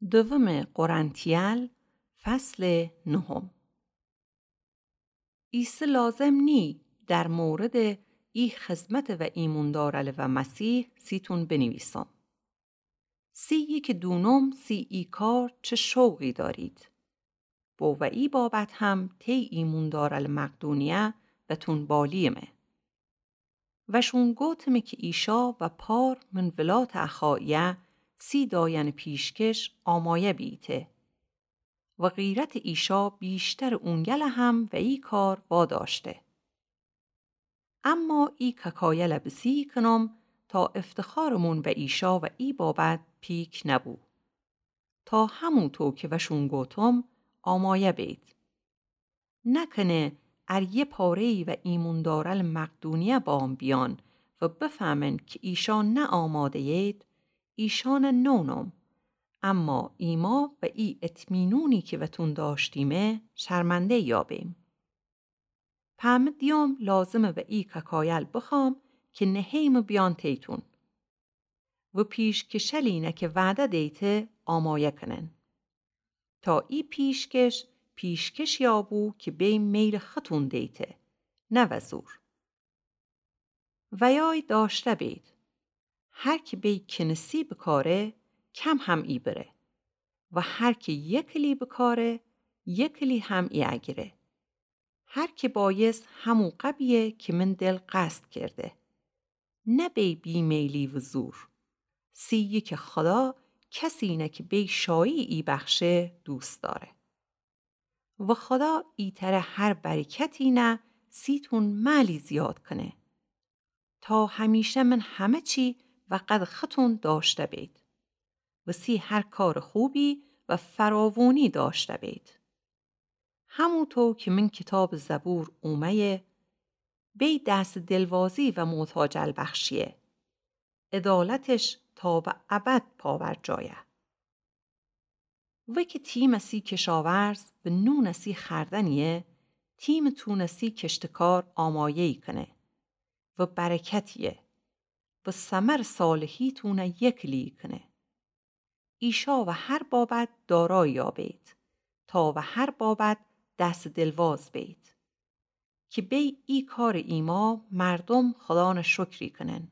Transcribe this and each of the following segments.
دوم قرنتیل فصل 9. ایسه لازم نی در مورد ای خدمت و ایموندارل و مسیح سیتون بنویسم. یک دونم ای کار چه شوقی دارید. بو و ای بابت هم تی ایموندارل مقدونیه و تون بالیمه. و شون گوتمه که ایشا و پار من ولات اخایه داین پیشکش آمایه بیته. و غیرت ایشا بیشتر اونگل هم و ای کار واداشته. اما ای ککایل بسی کنم تا افتخارمون و ایشا و ای بابت پیک نبو. تا همون تو که وشون گوتم آمایه بید. نکنه یه پارهی و ایموندارل مقدونیه بام بیان و بفهمن که ایشان نه آماده ید، ایشان نونم. اما ایما و ای اطمینونی که وتون داشتیمه شرمنده یابیم. پم دیوم لازمه و ای ککایل بخوام که نهیم بیان تیتون. و پیشکشلینه که وعده دیته آمایه کنن. تا ای پیشکش یابو که بی میل خطون دیته. نه وزور. و یای داشته بید. هر که بی کنسی بکاره کم هم ای بره. و هر که یکلی بکاره یکلی هم ای اگره. هر که بایست همون قبیه که من دل قصد کرده. نه بی میلی و زور. که خدا کسی نه که بی شایی ای بخشه دوست داره. و خدا ایتره هر برکتی نه سیتون مالی زیاد کنه. تا همیشه من همه چی و قد خطون داشته بید. و هر کار خوبی و فراوانی داشته بید. همون تو که من کتاب زبور اومه بی دست دلوازی و محتاج بخشیه. عدالتش تا به ابد پاور جایه. و که تیمسی کشاورز و نونسی خردنیه تیم تونسی کشتکار آمایه‌ای کنه و برکتیه و ثمر صالحی تونه یکلی کنه. ایشا و هر بابت دارای یابید تا و هر بابت دست دلواز بید که بی ای کار ایما مردم خدا شکری کنن.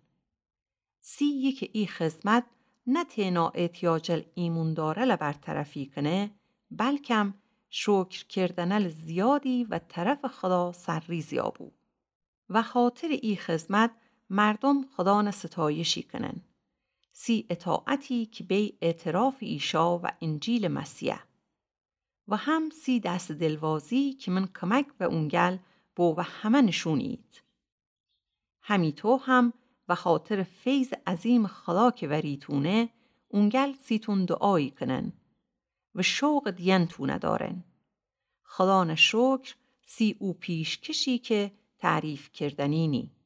که ای خدمت نه تنها احتیاج ایموندارل برطرفی کنه بلکم شکر کردنل زیادی و طرف خدا سرریز یابو و خاطر ای خدمت مردم خدا ستایشی کنن. اطاعتی که بی اعتراف ایشا و انجیل مسیح و هم دست دلوازی که من کمک و اونگل بو و همه نشونید. همی تو هم و خاطر فیض عظیم خدا که وریتونه اونگل سیتون دعایی کنن و شوق دینتونه دارن. خدا شکر او پیشکشی که تعریف کردنی نی.